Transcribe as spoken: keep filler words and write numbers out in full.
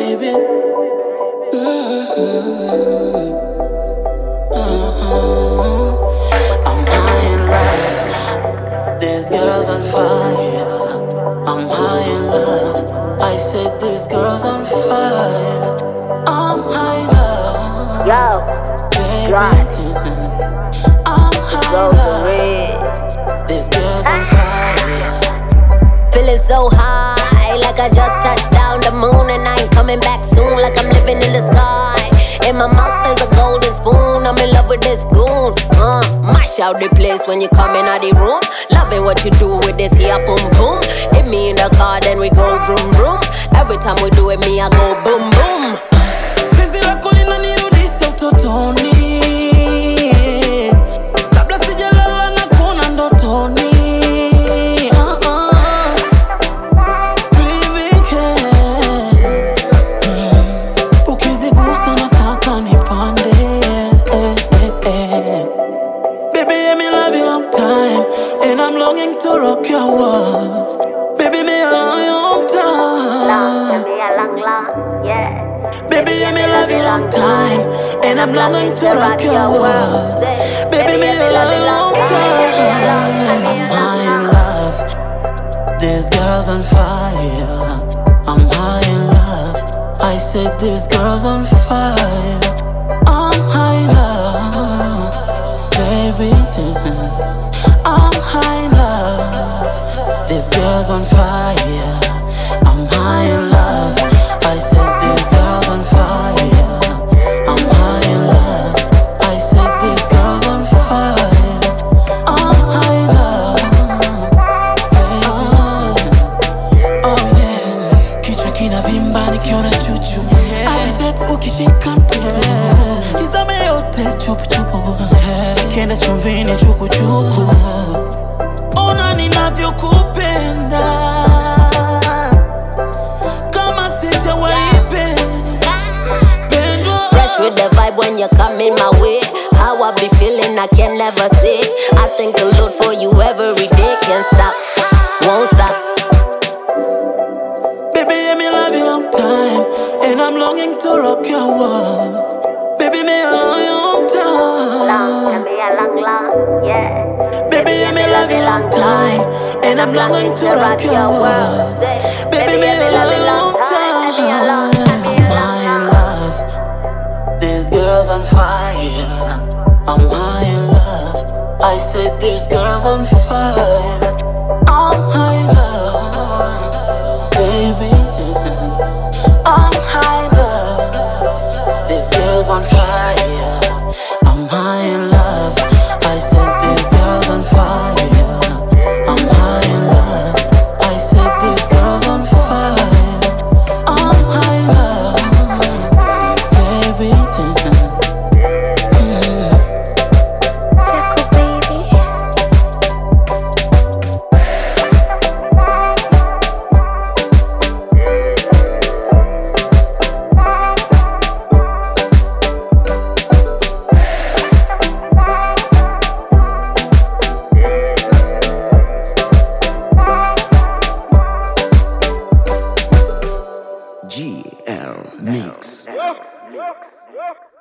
baby. Mm-hmm. Uh-huh. I'm high in love. This girl's on fire. I'm high in love. I said this girl's on fire. I'm high in love. Yo, baby. God. I'm high Go in for love. it. This girl's on fire. Feeling so high, like I just touched down the moon and I ain't coming back soon, like I'm living in the sky. In my mouth is a golden spoon, I'm in love with this goon. Uh, mash out the place when you come in the room. Loving what you do with this here boom boom. Hit me in the car, then we go vroom vroom. Every time we do it, me I go boom boom. Penzi lako linanirudisha utotoni, kabla sijalala na kuona ndotoni. Uh-uh. Baby, yeah. Mm. Ukizigusa nataka nipande. Eh, eh, eh. Baby, yeah, me love you long time, and I'm longing to rock your world. Baby, me a long time. Long, be a long, long, yeah. Baby, yeah, me love you long time, and I'm longing to rock your world. Baby, me a love you long time. I'm high in love. This girl's on fire. I'm high in love. I said this girl's on fire. I'm high in love, baby. I'm high in love. This girl's on fire. I'm high in love. I said this girl's on fire. I'm high in love. I said this girl's on fire. I'm high in love. Oh, oh yeah. Kichwa kinavimba nikiona chuchu. Appetite ukishika mtoto. Nizame yote chupu chupu. Kienda chumvini chuku chuku. Ona ninavyokupenda. Fresh with the vibe when you come in my way. How I be feeling, I can never say. I thank the Lord for you every day. Can't stop, won't stop. Baby, yeah, me love you long time, and I'm longing to rock your world. Baby, me a long time. Long, be a long, long, yeah. Baby, yeah, me love you long time, and I'm longing to rock your world. Baby, me a long time. I'm high in love. This girl's on fire. I'm high in love. I said this girl's on fire. I'm high in love, baby. I'm high in love. This girl's on fire. I'm high in love. I said this girl's on fire. I'm high in love. I said this girl's on fire. I'm high in love, baby. Mm. Taco baby. G L Mix. Mix.